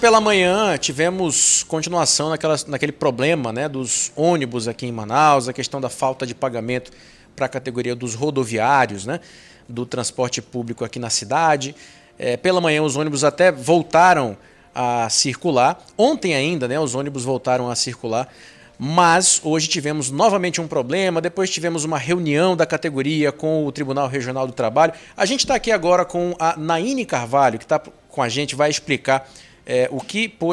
Pela manhã tivemos continuação naquele problema, né, dos ônibus aqui em Manaus, a questão da falta de pagamento para a categoria dos rodoviários, né, do transporte público aqui na cidade. Pela manhã os ônibus até voltaram a circular. Ontem ainda, né, os ônibus voltaram a circular. Mas hoje tivemos novamente um problema, depois tivemos uma reunião da categoria com o Tribunal Regional do Trabalho. A gente está aqui agora com a Naine Carvalho, que está com a gente, vai explicar o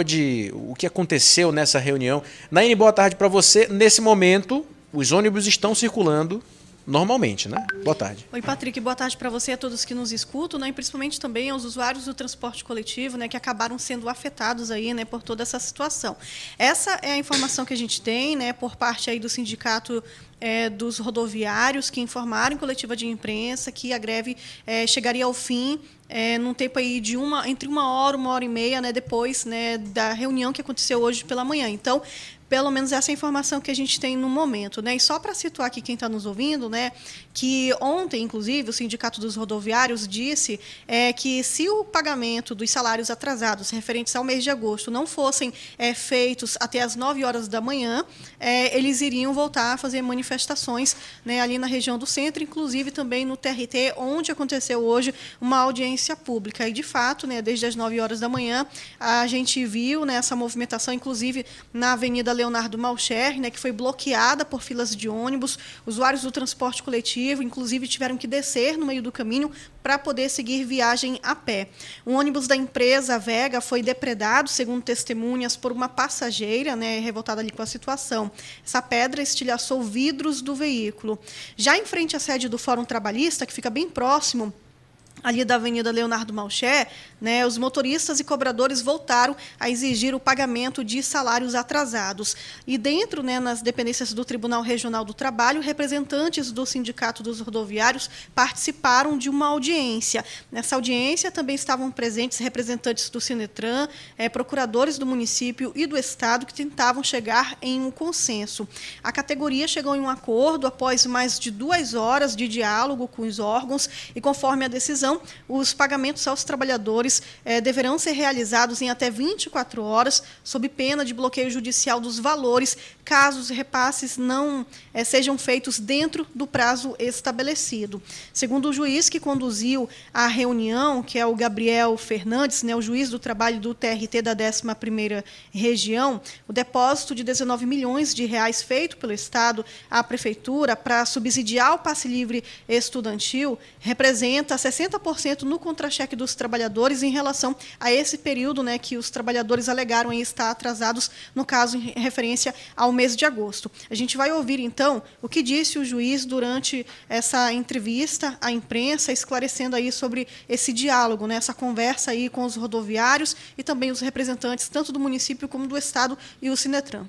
que aconteceu nessa reunião. Naine, boa tarde para você. Nesse momento, os ônibus estão circulando normalmente, né? Boa tarde. Oi, Patrick, boa tarde para você e a todos que nos escutam, né? E principalmente também aos usuários do transporte coletivo, né, que acabaram sendo afetados aí, né, por toda essa situação. Essa é a informação que a gente tem, né, por parte aí do sindicato dos rodoviários, que informaram em coletiva de imprensa que a greve chegaria ao fim num tempo aí de entre uma hora e meia, né, depois, né, da reunião que aconteceu hoje pela manhã. Então, pelo menos essa é a informação que a gente tem no momento, né? E só para situar aqui quem está nos ouvindo, né, que ontem, inclusive, o Sindicato dos Rodoviários disse que se o pagamento dos salários atrasados referentes ao mês de agosto não fossem feitos até as 9 horas da manhã, eles iriam voltar a fazer manifestações, né, ali na região do centro, inclusive também no TRT, onde aconteceu hoje uma audiência pública. E, de fato, né, desde as 9 horas da manhã, a gente viu, né, essa movimentação, inclusive na Avenida Leonardo Malcher, né, que foi bloqueada por filas de ônibus. Usuários do transporte coletivo, inclusive, tiveram que descer no meio do caminho para poder seguir viagem a pé. Um ônibus da empresa Vega foi depredado, segundo testemunhas, por uma passageira, né, revoltada ali com a situação. Essa pedra estilhaçou vidros do veículo. Já em frente à sede do Fórum Trabalhista, que fica bem próximo ali da Avenida Leonardo Malcher, né, os motoristas e cobradores voltaram a exigir o pagamento de salários atrasados. E dentro, né, nas dependências do Tribunal Regional do Trabalho, representantes do Sindicato dos Rodoviários participaram de uma audiência. Nessa audiência também estavam presentes representantes do Sinetran, procuradores do município e do Estado, que tentavam chegar em um consenso. A categoria chegou em um acordo após mais de 2 horas de diálogo com os órgãos e, conforme a decisão, os pagamentos aos trabalhadores deverão ser realizados em até 24 horas, sob pena de bloqueio judicial dos valores, caso os repasses não sejam feitos dentro do prazo estabelecido. Segundo o juiz que conduziu a reunião, que é o Gabriel Fernandes, né, o juiz do trabalho do TRT da 11ª Região, o depósito de 19 milhões de reais feito pelo Estado à Prefeitura para subsidiar o passe livre estudantil representa 60% no contra-cheque dos trabalhadores em relação a esse período, né, que os trabalhadores alegaram em estar atrasados, no caso, em referência ao mês de agosto. A gente vai ouvir, então, o que disse o juiz durante essa entrevista à imprensa, esclarecendo aí sobre esse diálogo, né, essa conversa aí com os rodoviários e também os representantes, tanto do município como do Estado e o Sinetran.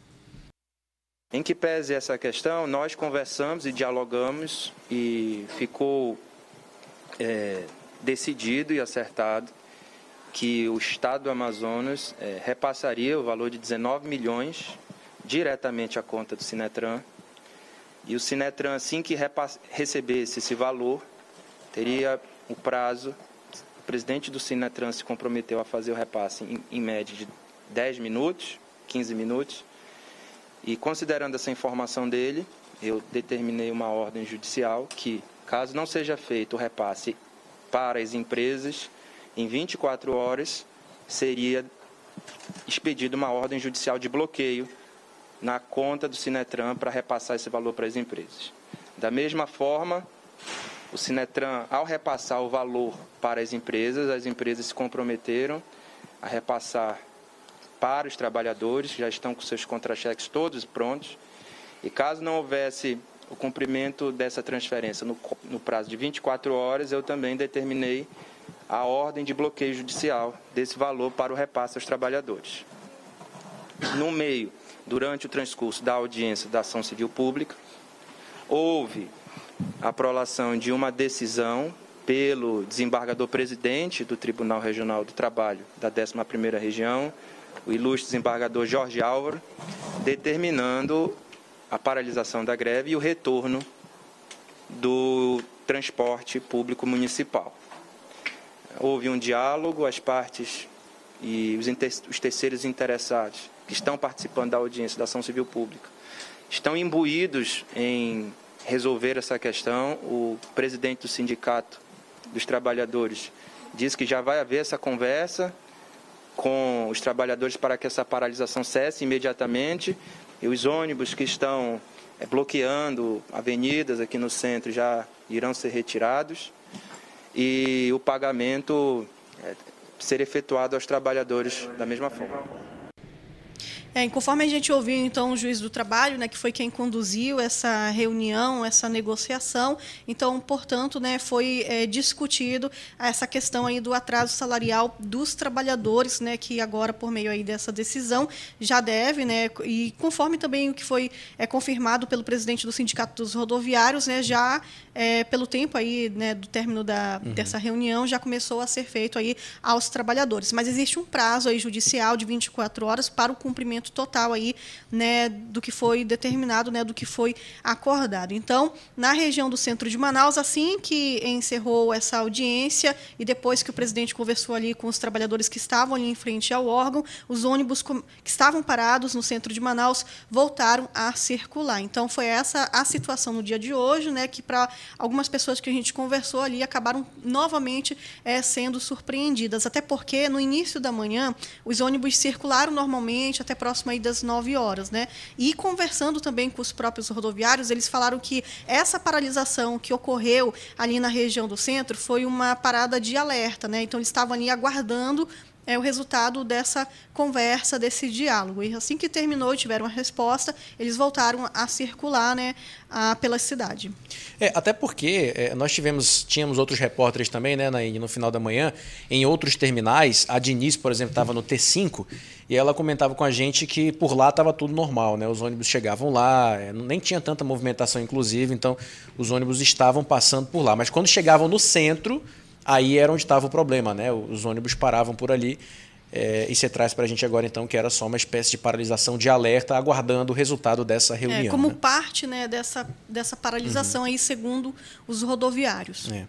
Em que pese essa questão, nós conversamos e dialogamos e ficou decidido e acertado que o Estado do Amazonas repassaria o valor de 19 milhões diretamente à conta do Sinetran, e o Sinetran, assim que recebesse esse valor, teria o prazo. O presidente do Sinetran se comprometeu a fazer o repasse em média de 10 minutos, 15 minutos, e considerando essa informação dele, eu determinei uma ordem judicial que, caso não seja feito o repasse para as empresas, em 24 horas seria expedida uma ordem judicial de bloqueio na conta do Sinetran para repassar esse valor para as empresas. Da mesma forma, o Sinetran, ao repassar o valor para as empresas se comprometeram a repassar para os trabalhadores, já estão com seus contra-cheques todos prontos, e caso não houvesse o cumprimento dessa transferência no prazo de 24 horas, eu também determinei a ordem de bloqueio judicial desse valor para o repasse aos trabalhadores. No meio, durante o transcurso da audiência da ação civil pública, houve a prolação de uma decisão pelo desembargador-presidente do Tribunal Regional do Trabalho da 11ª Região, o ilustre desembargador Jorge Álvaro, determinando a paralisação da greve e o retorno do transporte público municipal. Houve um diálogo, as partes e os terceiros interessados que estão participando da audiência da ação civil pública estão imbuídos em resolver essa questão. O presidente do Sindicato dos Trabalhadores diz que já vai haver essa conversa com os trabalhadores para que essa paralisação cesse imediatamente, e os ônibus que estão bloqueando avenidas aqui no centro já irão ser retirados e o pagamento ser efetuado aos trabalhadores da mesma forma. Conforme a gente ouviu, então, o juiz do trabalho, né, que foi quem conduziu essa reunião, essa negociação, então, portanto, né, foi discutido essa questão aí do atraso salarial dos trabalhadores, né, que agora, por meio aí dessa decisão, já deve, né, e conforme também o que foi confirmado pelo presidente do Sindicato dos Rodoviários, né, já pelo tempo aí, né, do término dessa reunião, já começou a ser feito aí aos trabalhadores. Mas existe um prazo aí judicial de 24 horas para o cumprimento total aí, né, do que foi determinado, né, do que foi acordado. Então, na região do centro de Manaus, assim que encerrou essa audiência e depois que o presidente conversou ali com os trabalhadores que estavam ali em frente ao órgão, os ônibus que estavam parados no centro de Manaus voltaram a circular. Então, foi essa a situação no dia de hoje, né, que para algumas pessoas que a gente conversou ali acabaram novamente sendo surpreendidas, até porque no início da manhã os ônibus circularam normalmente até próximo aí das 9 horas, né? E conversando também com os próprios rodoviários, eles falaram que essa paralisação que ocorreu ali na região do centro foi uma parada de alerta, né? Então eles estavam ali aguardando o resultado dessa conversa, desse diálogo. E assim que terminou e tiveram a resposta, eles voltaram a circular, né, pela cidade. Até porque nós tínhamos outros repórteres também, né, no final da manhã, em outros terminais. A Diniz, por exemplo, estava no T5 e ela comentava com a gente que por lá estava tudo normal, né? Os ônibus chegavam lá, nem tinha tanta movimentação, inclusive, então os ônibus estavam passando por lá. Mas quando chegavam no centro, aí era onde estava o problema, né? Os ônibus paravam por ali. E você traz para a gente agora, então, que era só uma espécie de paralisação de alerta, aguardando o resultado dessa reunião. Como parte, né, dessa paralisação aí, segundo os rodoviários.